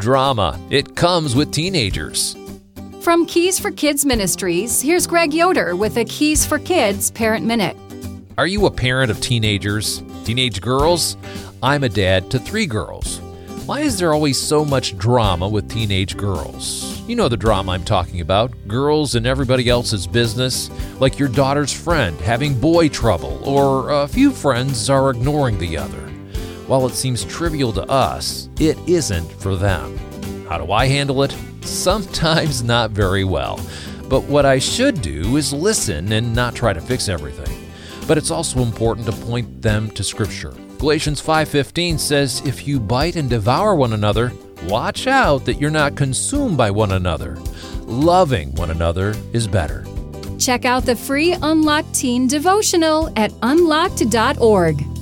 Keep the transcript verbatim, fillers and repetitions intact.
drama. It comes with teenagers. From Keys for Kids Ministries, here's Greg Yoder with a Keys for Kids Parent Minute. Are you a parent of teenagers? Teenage girls? I'm a dad to three girls. Why is there always so much drama with teenage girls? You know the drama I'm talking about. Girls in everybody else's business, like your daughter's friend having boy trouble, or a few friends are ignoring the other. While it seems trivial to us, it isn't for them. How do I handle it? Sometimes not very well. But what I should do is listen and not try to fix everything. But it's also important to point them to Scripture. Galatians five fifteen says, "If you bite and devour one another, watch out that you're not consumed by one another. Loving one another is better." Check out the free Unlocked Teen Devotional at unlocked dot org.